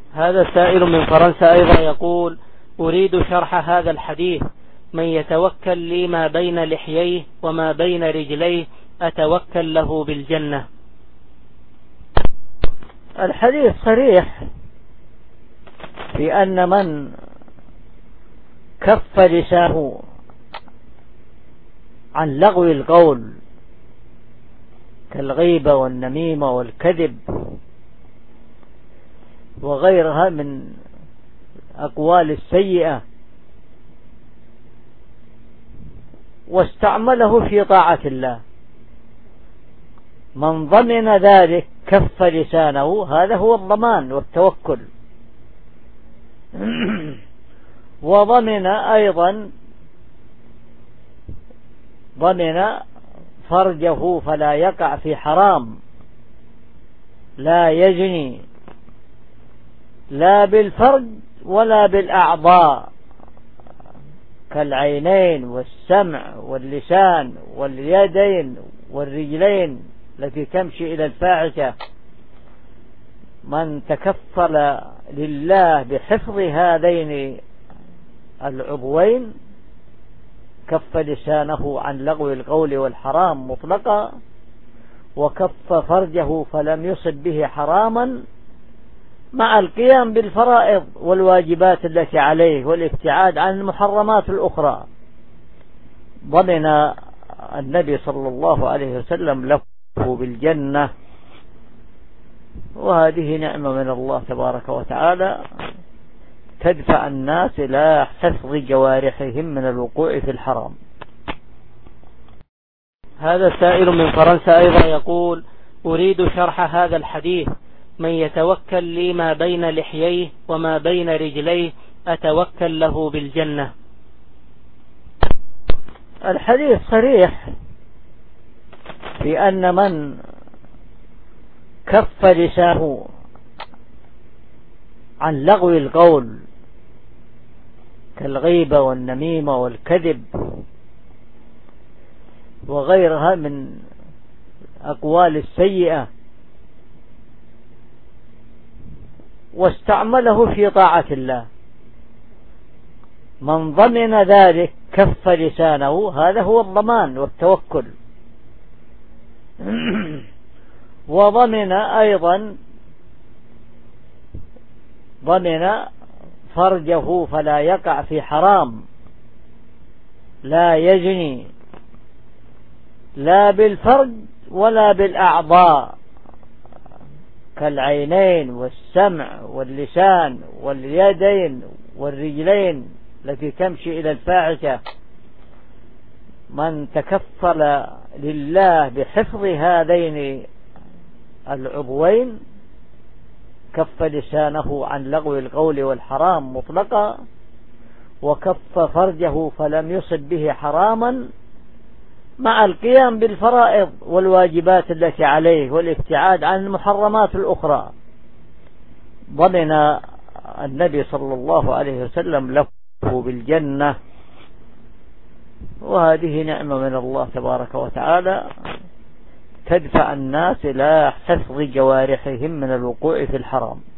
هذا سائل من فرنسا أيضا يقول: أريد شرح هذا الحديث: من يتوكل لي ما بين لحييه وما بين رجليه أتوكل له بالجنة. الحديث صريح في أن من كف لسانه عن لغو القول كالغيبة والنميمة والكذب وغيرها من أقوال السيئة واستعمله في طاعة الله، من ضمن ذلك كف لسانه، هذا هو الضمان والتوكل. وضمن أيضا فرجه فلا يقع في حرام، لا يزني لا بالفرج ولا بالأعضاء كالعينين والسمع واللسان واليدين والرجلين التي تمشي إلى الفاحشة. من تكفل لله بحفظ هذين العضوين كف لسانه عن لغو القول والحرام مطلقا، وكف فرجه فلم يصب به حراما، مع القيام بالفرائض والواجبات التي عليه والابتعاد عن المحرمات الأخرى. ضمن النبي صلى الله عليه وسلم له بالجنة، وهذه نعمة من الله تبارك وتعالى تدفع الناس إلى حفظ جوارحهم من الوقوع في الحرام. هذا سائل من فرنسا أيضا يقول: أريد شرح هذا الحديث: من يتوكل لي ما بين لحييه وما بين رجليه أتوكل له بالجنة. الحديث صريح في أن من كف لسانه عن لغو القول كالغيبة والنميمة والكذب وغيرها من أقوال السيئة واستعمله في طاعة الله، من ضمن ذلك كف لسانه، هذا هو الضمان والتوكل. وضمن أيضا فرجه فلا يقع في حرام، لا يزني لا بالفرج ولا بالأعضاء كالعينين والسمع واللسان واليدين والرجلين التي تمشي إلى الفاحشة. من تكفل لله بحفظ هذين العضوين كف لسانه عن لغو القول والحرام مطلقا، وكف فرجه فلم يصب به حراما، مع القيام بالفرائض والواجبات التي عليه والابتعاد عن المحرمات الأخرى. ضمن النبي صلى الله عليه وسلم له بالجنة، وهذه نعمة من الله تبارك وتعالى تدفع الناس إلى حفظ جوارحهم من الوقوع في الحرام.